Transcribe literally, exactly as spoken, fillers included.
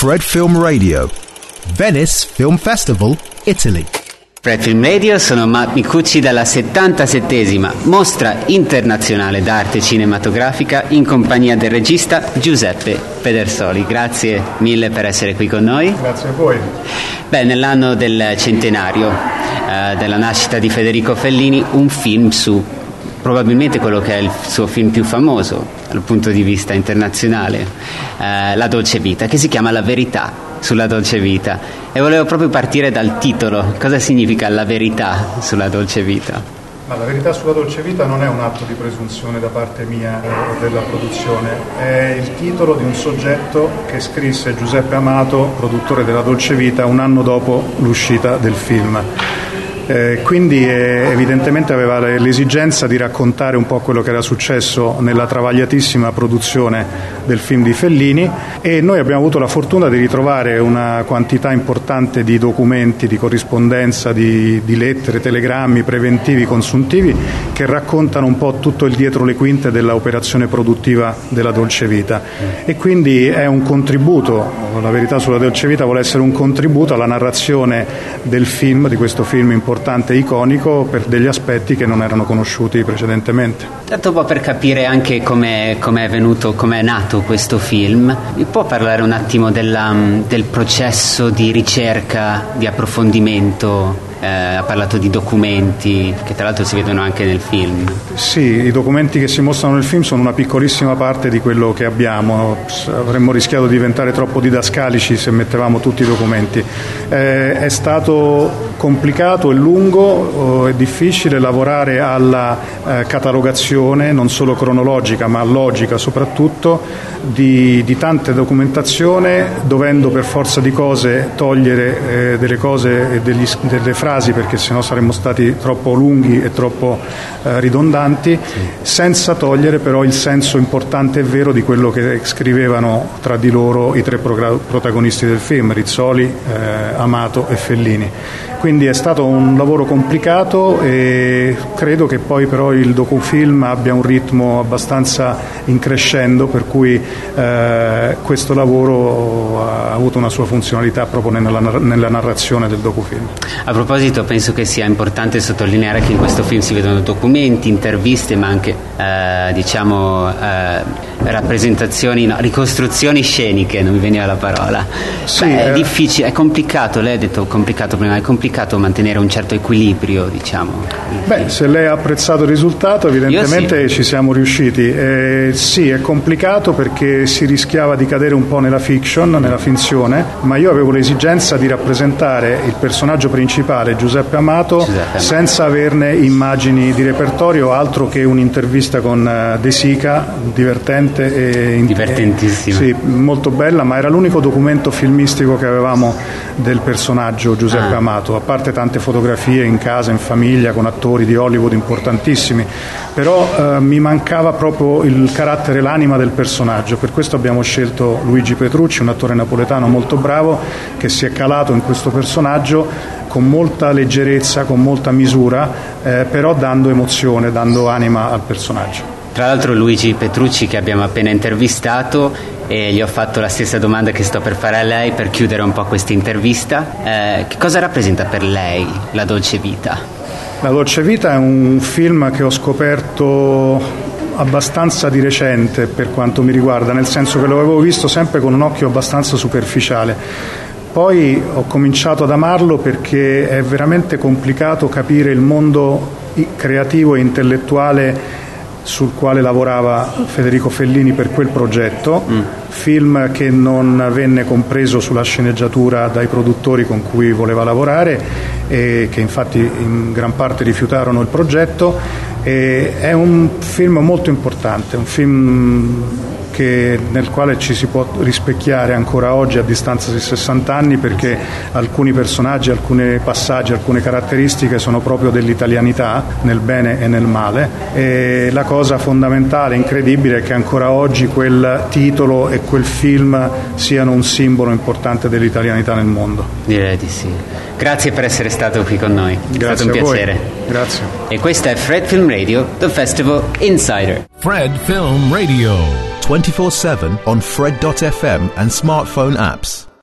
Fred Film Radio, Venice Film Festival, Italy. Fred Film Radio, sono Matt Micucci dalla settantasettesima Mostra Internazionale d'Arte Cinematografica in compagnia del regista Giuseppe Pedersoli. Grazie mille per essere qui con noi. Grazie a voi. Beh, nell'anno del centenario eh, della nascita di Federico Fellini, un film su probabilmente quello che è il suo film più famoso dal punto di vista internazionale, eh, La Dolce Vita, che si chiama La Verità sulla Dolce Vita, e volevo proprio partire dal titolo. Cosa significa la verità sulla Dolce Vita? Ma la verità sulla Dolce Vita non è un atto di presunzione da parte mia o della produzione, è il titolo di un soggetto che scrisse Giuseppe Amato, produttore della Dolce Vita, un anno dopo l'uscita del film. Eh, quindi eh, evidentemente aveva l'esigenza di raccontare un po' quello che era successo nella travagliatissima produzione del film di Fellini, e noi abbiamo avuto la fortuna di ritrovare una quantità importante di documenti, di corrispondenza, di, di lettere, telegrammi preventivi, consuntivi, che raccontano un po' tutto il dietro le quinte dell'operazione produttiva della Dolce Vita, e quindi è un contributo, La Verità sulla Dolce Vita vuole essere un contributo alla narrazione del film, di questo film importante e iconico, per degli aspetti che non erano conosciuti precedentemente. Tanto un po' per capire anche come è venuto, come è nato questo film, mi può parlare un attimo della, del processo di ricerca, di approfondimento? Eh, ha parlato di documenti che tra l'altro si vedono anche nel film. Sì, i documenti che si mostrano nel film sono una piccolissima parte di quello che abbiamo. Avremmo rischiato di diventare troppo didascalici se mettevamo tutti i documenti. Eh, è stato complicato e lungo, è difficile lavorare alla eh, catalogazione non solo cronologica ma logica soprattutto di, di tante documentazione, dovendo per forza di cose togliere eh, delle cose e degli, delle frasi, perché sennò saremmo stati troppo lunghi e troppo eh, ridondanti, sì. Senza togliere però il senso importante e vero di quello che scrivevano tra di loro i tre pro- protagonisti del film, Rizzoli, eh, Amato e Fellini. Quindi è stato un lavoro complicato, e credo che poi però il docufilm abbia un ritmo abbastanza in crescendo, per cui eh, questo lavoro ha avuto una sua funzionalità proprio nella, nella narrazione del docufilm. A proposito, penso che sia importante sottolineare che in questo film si vedono documenti, interviste, ma anche eh, diciamo eh, rappresentazioni, no, ricostruzioni sceniche, non mi veniva la parola. Sì, Beh, è eh... difficile, è complicato, lei ha detto complicato prima, è complicato mantenere un certo equilibrio, diciamo. Beh, se lei ha apprezzato il risultato, evidentemente sì. Ci siamo riusciti. Eh, sì, è complicato perché si rischiava di cadere un po' nella fiction, nella finzione, ma io avevo l'esigenza di rappresentare il personaggio principale, Giuseppe Amato, Giuseppe. senza averne immagini di repertorio, altro che un'intervista con uh, De Sica, divertente e divertentissima. E, sì, molto bella, ma era l'unico documento filmistico che avevamo del personaggio Giuseppe ah. Amato, a parte tante fotografie in casa, in famiglia, con attori di Hollywood importantissimi, però uh, mi mancava proprio il carattere, l'anima del personaggio. Per questo abbiamo scelto Luigi Petrucci, un attore napoletano molto bravo, che si è calato in questo personaggio con molta leggerezza, con molta misura, eh, però dando emozione, dando anima al personaggio. Tra l'altro Luigi Petrucci, che abbiamo appena intervistato, e gli ho fatto la stessa domanda che sto per fare a lei per chiudere un po' questa intervista. Eh, che cosa rappresenta per lei La Dolce Vita? La Dolce Vita è un film che ho scoperto abbastanza di recente per quanto mi riguarda, nel senso che lo avevo visto sempre con un occhio abbastanza superficiale. Poi ho cominciato ad amarlo perché è veramente complicato capire il mondo creativo e intellettuale sul quale lavorava Federico Fellini per quel progetto, mm. film che non venne compreso sulla sceneggiatura dai produttori con cui voleva lavorare e che infatti in gran parte rifiutarono il progetto. E è un film molto importante, un film che, nel quale ci si può rispecchiare ancora oggi a distanza di sessanta anni, perché alcuni personaggi, alcuni passaggi, alcune caratteristiche sono proprio dell'italianità, nel bene e nel male, e la cosa fondamentale, incredibile, è che ancora oggi quel titolo e quel film siano un simbolo importante dell'italianità nel mondo. Direi di sì. Grazie per essere stato qui con noi, è Grazie stato un piacere. Voi. Grazie. E questa è Fred Film Radio, The Festival Insider. Fred Film Radio, twenty-four seven on Fred dot f m and smartphone apps.